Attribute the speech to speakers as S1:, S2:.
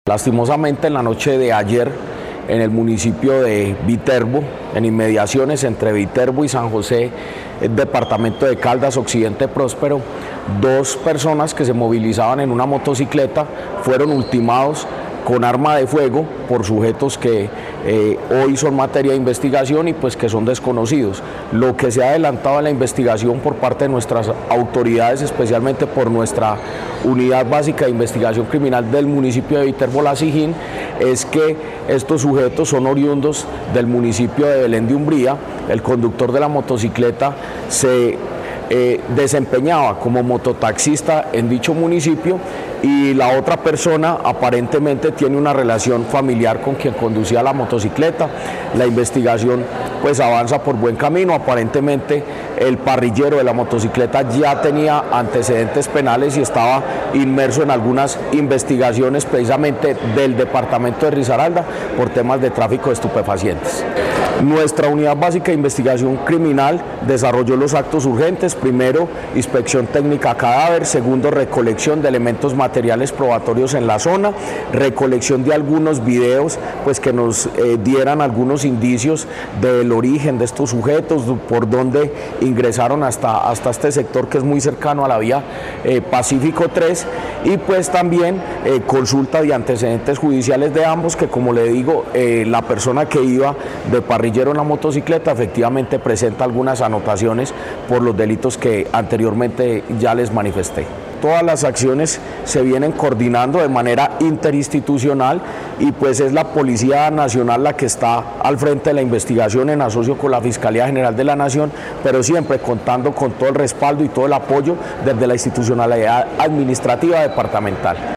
S1: Lastimosamente en la noche de ayer en el municipio de Viterbo, en inmediaciones entre Viterbo y San José, el departamento de Caldas, Occidente Próspero, dos personas que se movilizaban en una motocicleta fueron ultimados con arma de fuego por sujetos que hoy son materia de investigación y pues que son desconocidos. Lo que se ha adelantado en la investigación por parte de nuestras autoridades, especialmente por nuestra Unidad Básica de Investigación Criminal del municipio de Viterbo La Sijín, es que estos sujetos son oriundos del municipio de Belén de Umbría. El conductor de la motocicleta se desempeñaba como mototaxista en dicho municipio y la otra persona aparentemente tiene una relación familiar con quien conducía la motocicleta. La investigación pues avanza por buen camino. Aparentemente el parrillero de la motocicleta ya tenía antecedentes penales y estaba inmerso en algunas investigaciones precisamente del departamento de Risaralda por temas de tráfico de estupefacientes. Nuestra Unidad Básica de Investigación Criminal desarrolló los actos urgentes: primero, inspección técnica a cadáver; segundo, recolección de elementos materiales probatorios en la zona, recolección de algunos videos pues que nos dieran algunos indicios del origen de estos sujetos, por dónde ingresaron hasta este sector que es muy cercano a la vía Pacífico 3, y pues también consulta de antecedentes judiciales de ambos, que como le digo, la persona que iba de parrillero en la motocicleta efectivamente presenta algunas anotaciones por los delitos que anteriormente ya les manifesté. Todas las acciones se vienen coordinando de manera interinstitucional y pues es la Policía Nacional la que está al frente de la investigación en asocio con la Fiscalía General de la Nación, pero siempre contando con todo el respaldo y todo el apoyo desde la institucionalidad administrativa departamental.